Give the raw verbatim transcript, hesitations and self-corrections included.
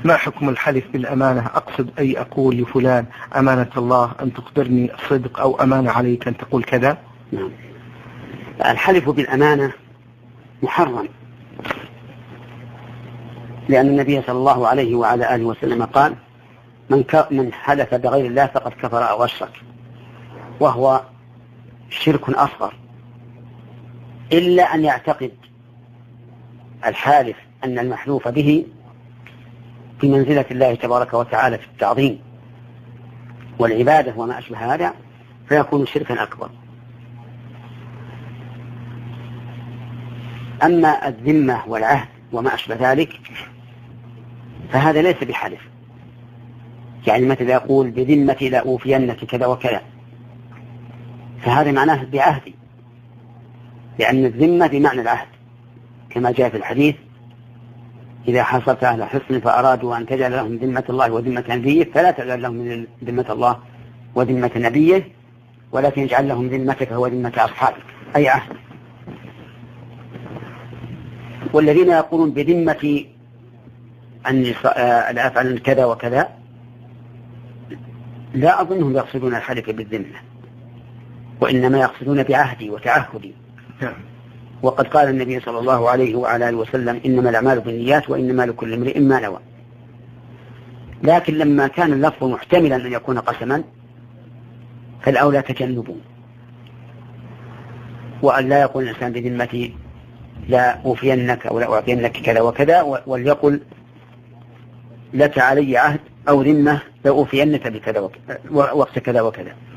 ما حكم الحلف بالأمانة؟ أقصد أي أقول لفلان أمانة الله أن تخبرني الصدق، أو أمانة عليك أن تقول كذا. نعم. الحلف بالأمانة محرم، لأن النبي صلى الله عليه وعلى آله وسلم قال: من من حلف بغير الله فقد كفر أو أشرك، وهو شرك أصغر، إلا أن يعتقد الحالف أن المحلوف به في منزلة الله تبارك وتعالى في التعظيم والعبادة وما أشبه هذا، فيكون شركا أكبر. أما الذمة والعهد وما أشبه ذلك فهذا ليس بحلف، يعني مثل يقول: بذمتي لا أوفينك كذا وكذا، فهذا معناه بعهدي، لأن الذمة بمعنى العهد، كما جاء في الحديث: إذا حصلت أهل حصن فأرادوا أن تجعل لهم ذمة الله وذمة نبيه فلا تجعل لهم من ذمة الله وذمة نبيه، ولكن اجعل لهم ذمتك وذمة أصحابك، أي عهد. والذين يقولون بذمة أن أفعل كذا وكذا لا أظنهم يقصدون الحلف بالذمة، وإنما يقصدون بعهدي وتعهدي. وقد قال النبي صلى الله عليه وعلى آله وسلم: إنما الأعمال بالنيات وإنما لكل امرئ ما نوى. لكن لما كان اللفظ محتملا أن يكون قسما فالأولى تجنبه، وأن لا يقول الإنسان بذمتي لا أوفينك أو لا أعطينك كذا وكذا، وليقل: لك علي عهد أو ذمة لا أوفينك بكذا وكذا وقت كذا وكذا.